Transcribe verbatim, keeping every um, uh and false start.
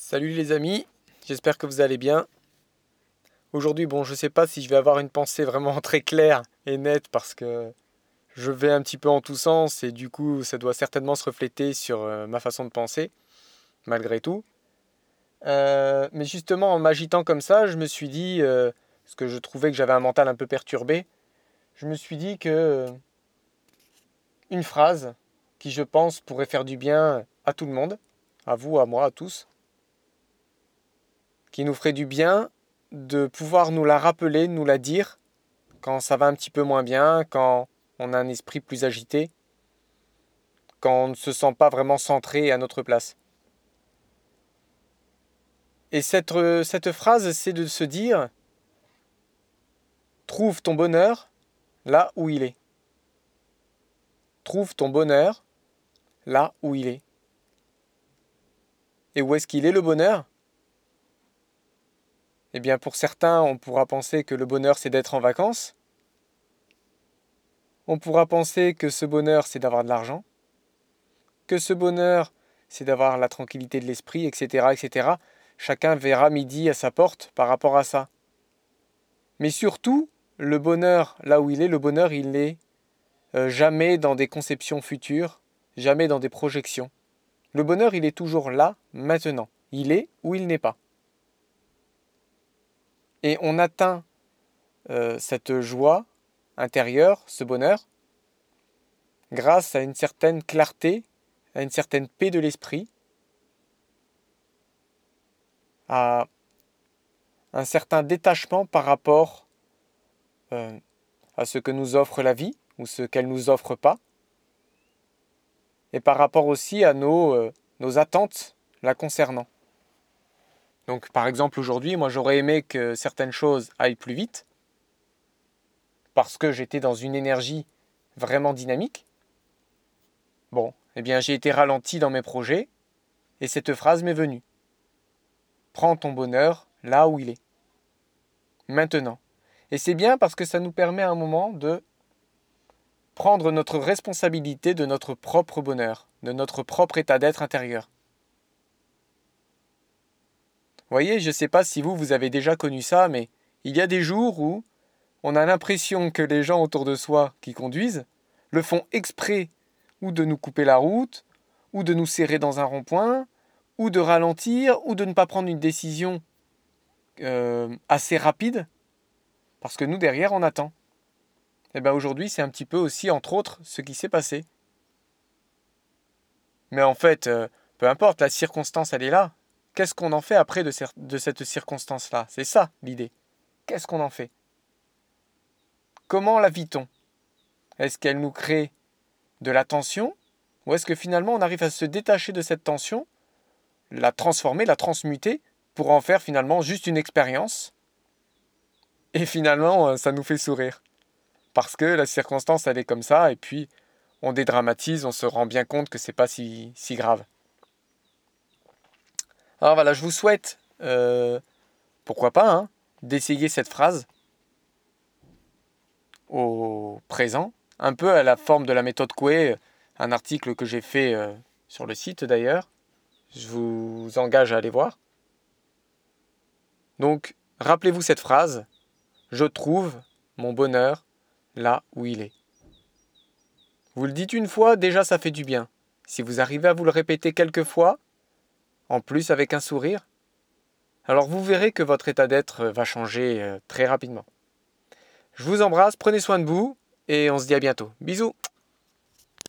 Salut les amis, j'espère que vous allez bien. Aujourd'hui, bon, je ne sais pas si je vais avoir une pensée vraiment très claire et nette parce que je vais un petit peu en tous sens et du coup, ça doit certainement se refléter sur euh, ma façon de penser, malgré tout. Euh, mais justement, en m'agitant comme ça, je me suis dit, euh, parce que je trouvais que j'avais un mental un peu perturbé, je me suis dit que euh, une phrase qui, je pense, pourrait faire du bien à tout le monde, à vous, à moi, à tous, qui nous ferait du bien de pouvoir nous la rappeler, nous la dire quand ça va un petit peu moins bien, quand on a un esprit plus agité, quand on ne se sent pas vraiment centré à notre place. Et cette, euh, cette phrase, c'est de se dire, trouve ton bonheur là où il est. Trouve ton bonheur là où il est. Et où est-ce qu'il est le bonheur? Eh bien, pour certains, on pourra penser que le bonheur, c'est d'être en vacances. On pourra penser que ce bonheur, c'est d'avoir de l'argent. Que ce bonheur, c'est d'avoir la tranquillité de l'esprit, et cetera, et cetera. Chacun verra midi à sa porte par rapport à ça. Mais surtout, le bonheur, là où il est, le bonheur, il n'est euh, jamais dans des conceptions futures, jamais dans des projections. Le bonheur, il est toujours là, maintenant. Il est ou il n'est pas. Et on atteint euh, cette joie intérieure, ce bonheur, grâce à une certaine clarté, à une certaine paix de l'esprit, à un certain détachement par rapport euh, à ce que nous offre la vie ou ce qu'elle ne nous offre pas, et par rapport aussi à nos, euh, nos attentes la concernant. Donc par exemple aujourd'hui, moi j'aurais aimé que certaines choses aillent plus vite, parce que j'étais dans une énergie vraiment dynamique. Bon, eh bien j'ai été ralenti dans mes projets, et cette phrase m'est venue. Prends ton bonheur là où il est. Maintenant. Et c'est bien parce que ça nous permet à un moment de prendre notre responsabilité de notre propre bonheur, de notre propre état d'être intérieur. Vous voyez, je ne sais pas si vous, vous avez déjà connu ça, mais il y a des jours où on a l'impression que les gens autour de soi qui conduisent le font exprès ou de nous couper la route, ou de nous serrer dans un rond-point, ou de ralentir, ou de ne pas prendre une décision euh, assez rapide, parce que nous, derrière, on attend. Et bien aujourd'hui, c'est un petit peu aussi, entre autres, ce qui s'est passé. Mais en fait, euh, peu importe, la circonstance, elle est là. Qu'est-ce qu'on en fait après de, cer- de cette circonstance-là? C'est ça l'idée. Qu'est-ce qu'on en fait? Comment la vit-on? Est-ce qu'elle nous crée de la tension? Ou est-ce que finalement on arrive à se détacher de cette tension, la transformer, la transmuter, pour en faire finalement juste une expérience? Et finalement, euh, ça nous fait sourire. Parce que la circonstance, elle est comme ça, et puis on dédramatise, on se rend bien compte que c'est pas si, si grave. Alors voilà, je vous souhaite, euh, pourquoi pas, hein, d'essayer cette phrase au présent, un peu à la forme de la méthode Coué, un article que j'ai fait euh, sur le site d'ailleurs. Je vous engage à aller voir. Donc, rappelez-vous cette phrase, je trouve mon bonheur là où il est. Vous le dites une fois, déjà ça fait du bien. Si vous arrivez à vous le répéter quelques fois, en plus avec un sourire, alors vous verrez que votre état d'être va changer euh, très rapidement. Je vous embrasse, prenez soin de vous et on se dit à bientôt. Bisous!